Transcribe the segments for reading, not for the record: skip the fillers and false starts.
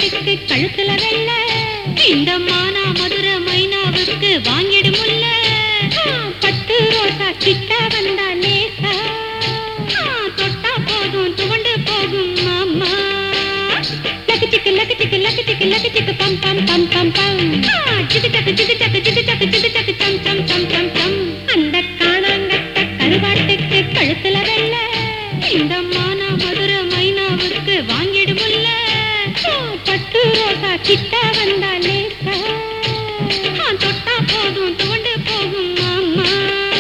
கருவாட்டுக்கு கழுத்துல வெள்ள இந்த மானா மதுரை மைனாவுக்கு வாங்கிடுமுல்ல பட்டு ரோசா கிட்ட வந்தா லேசா தொட்டா போதும் துவண்டு போகும் மாமா லக்கு சிக்கு லக்கு சிக்கு லக்கு சிக்கு லக்கு சிக்கு பம் பம் பம் பம் பம் சிக்கு சக்கு சிக்கு சக்கு சிக்கு சக்கு சிக்கு சக்கு சம் சம் சம் சம் சம் அந்த காணாங்கட்ட கருவாட்டுக்கு கழுத்துல வெள்ள இந்த மானா மதுரை மைனாவுக்கு வாங்கிடுமுல்ல பட்டு ரோசா கிட்ட வந்தா லேசா தொட்டா போதும் துவண்டு போகும் மாமா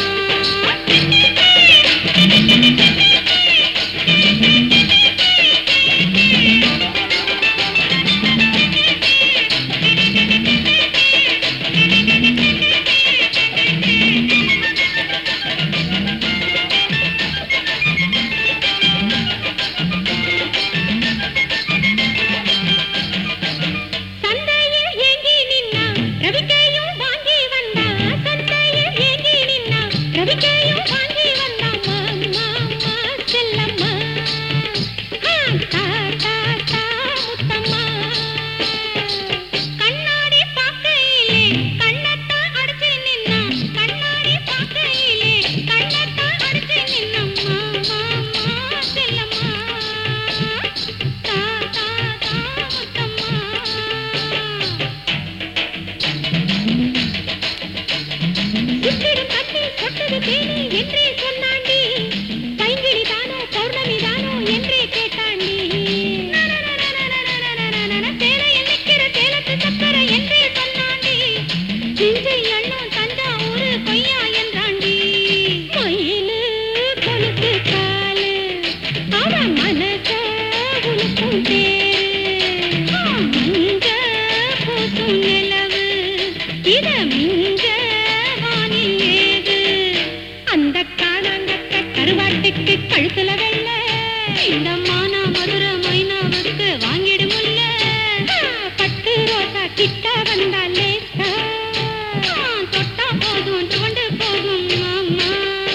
கழுத்துல வெள்ள இந்த மானா மதுரை மைனாவுக்கு வாங்கிடுமுல்ல பட்டு ரோசா கிட்ட வந்தா லேசா தொட்டா போதும் துவண்டு போகும் மாமா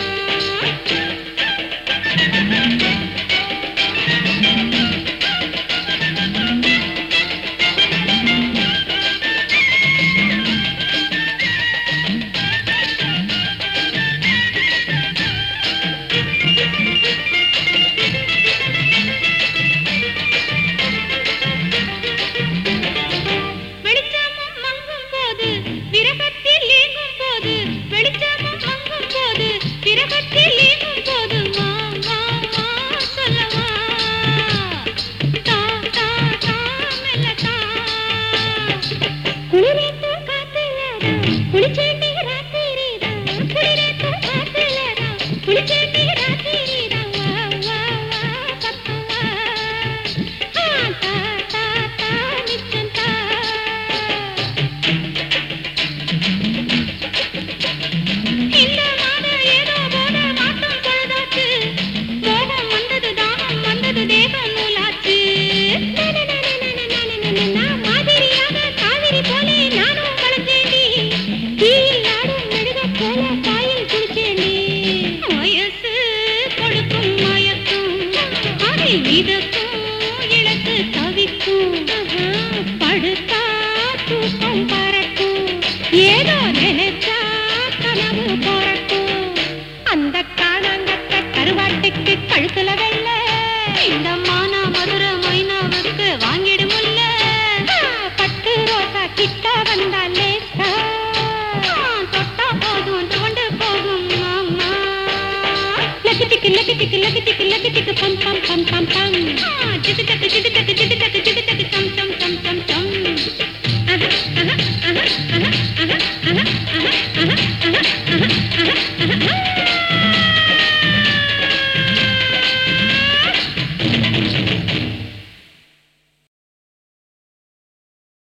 ஏதோ நினைச்சா கனவு போறக்கும் அந்த காணாங்கட்ட கருவாட்டுக்கு கழுத்துல வெள்ள இந்த மானா மதுரை மைனாவுக்கு வாங்கிடுமுல்ல பட்டு ரோசா கிட்ட வந்தா லேசா தொட்டா போதும் துவண்டு போகும் மாமா லக்கு சிக்கு லக்கு சிக்கு லக்கு சிக்கு லக்கு சிக்கு பம் பம் பம் பம் பம்